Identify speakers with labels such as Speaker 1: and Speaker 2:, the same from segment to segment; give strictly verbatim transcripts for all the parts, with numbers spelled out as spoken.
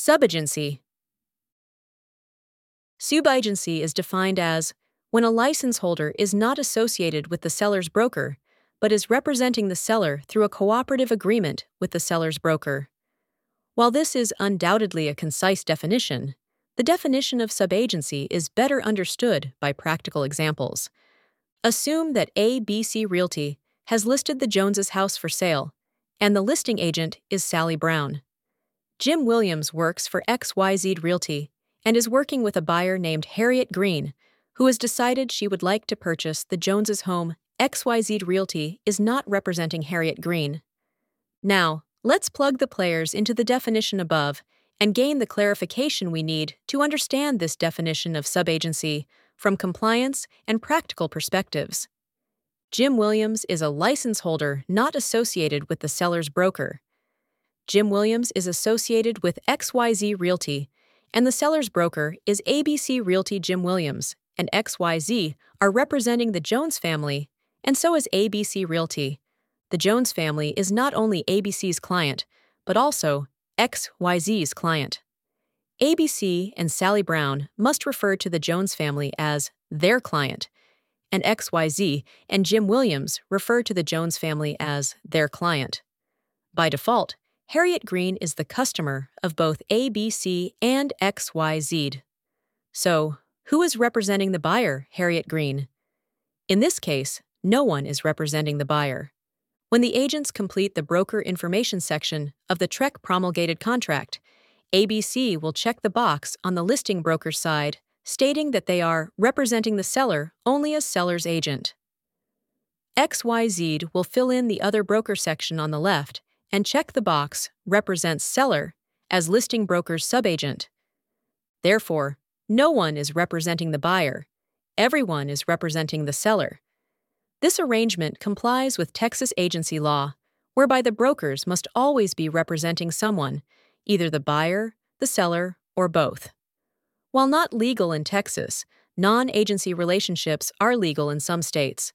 Speaker 1: Subagency. Subagency is defined as when a license holder is not associated with the seller's broker, but is representing the seller through a cooperative agreement with the seller's broker. While this is undoubtedly a concise definition, the definition of subagency is better understood by practical examples. Assume that A B C Realty has listed the Joneses' house for sale, and the listing agent is Sally Brown. Jim Williams works for X Y Z Realty and is working with a buyer named Harriet Green, who has decided she would like to purchase the Joneses' home. X Y Z Realty is not representing Harriet Green. Now, let's plug the players into the definition above and gain the clarification we need to understand this definition of subagency from compliance and practical perspectives. Jim Williams is a license holder not associated with the seller's broker. Jim Williams is associated with X Y Z Realty, and the seller's broker is A B C Realty. Jim Williams and X Y Z are representing the Jones family, and so is A B C Realty. The Jones family is not only A B C's client, but also X Y Z's client. A B C and Sally Brown must refer to the Jones family as their client, and X Y Z and Jim Williams refer to the Jones family as their client. By default, Harriet Green is the customer of both A B C and X Y Z. So, who is representing the buyer, Harriet Green? In this case, no one is representing the buyer. When the agents complete the broker information section of the T R E C promulgated contract, A B C will check the box on the listing broker's side, stating that they are representing the seller only as seller's agent. X Y Z will fill in the other broker section on the left and check the box represents seller as listing broker's subagent. Therefore, no one is representing the buyer. Everyone is representing the seller. This arrangement complies with Texas agency law, whereby the brokers must always be representing someone, either the buyer, the seller, or both. While not legal in Texas, non-agency relationships are legal in some states.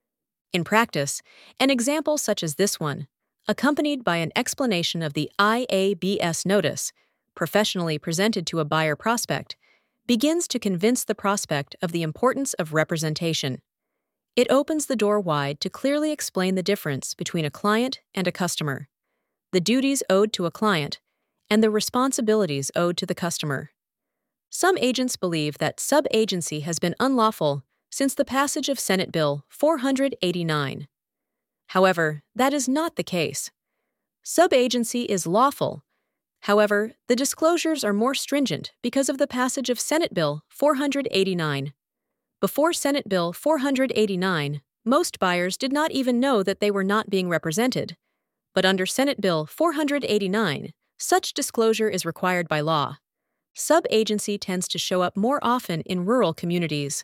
Speaker 1: In practice, an example such as this one, accompanied by an explanation of the I A B S notice, professionally presented to a buyer prospect, begins to convince the prospect of the importance of representation. It opens the door wide to clearly explain the difference between a client and a customer, the duties owed to a client, and the responsibilities owed to the customer. Some agents believe that subagency has been unlawful since the passage of Senate Bill four eighty-nine. However, that is not the case. Subagency is lawful. However, the disclosures are more stringent because of the passage of Senate Bill four eighty-nine. Before Senate Bill four eighty-nine, most buyers did not even know that they were not being represented. But under Senate Bill four eighty-nine, such disclosure is required by law. Subagency tends to show up more often in rural communities.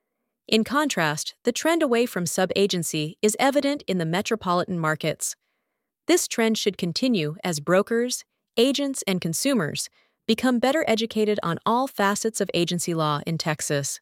Speaker 1: In contrast, the trend away from subagency is evident in the metropolitan markets. This trend should continue as brokers, agents, and consumers become better educated on all facets of agency law in Texas.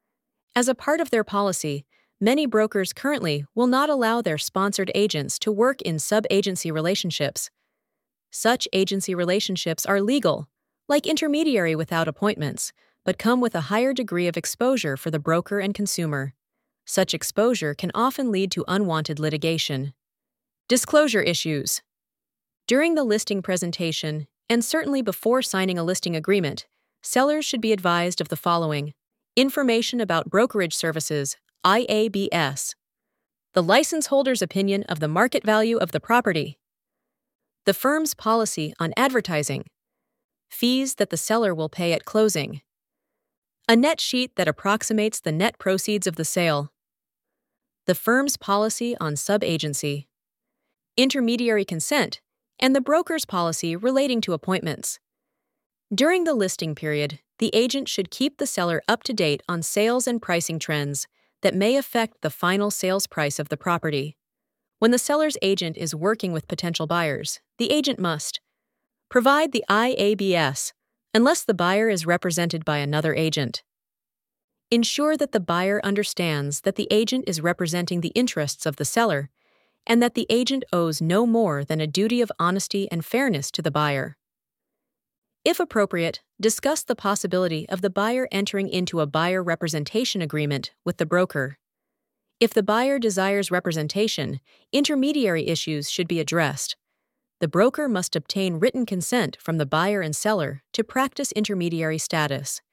Speaker 1: As a part of their policy, many brokers currently will not allow their sponsored agents to work in subagency relationships. Such agency relationships are legal, like intermediary without appointments, but come with a higher degree of exposure for the broker and consumer. Such exposure can often lead to unwanted litigation. Disclosure issues. During the listing presentation, and certainly before signing a listing agreement, sellers should be advised of the following: information about brokerage services, I A B S, the license holder's opinion of the market value of the property, the firm's policy on advertising, fees that the seller will pay at closing, a net sheet that approximates the net proceeds of the sale, the firm's policy on subagency, intermediary consent, and the broker's policy relating to appointments. During the listing period, the agent should keep the seller up to date on sales and pricing trends that may affect the final sales price of the property. When the seller's agent is working with potential buyers, the agent must provide the I A B S, unless the buyer is represented by another agent. Ensure that the buyer understands that the agent is representing the interests of the seller and that the agent owes no more than a duty of honesty and fairness to the buyer. If appropriate, discuss the possibility of the buyer entering into a buyer representation agreement with the broker. If the buyer desires representation, intermediary issues should be addressed. The broker must obtain written consent from the buyer and seller to practice intermediary status.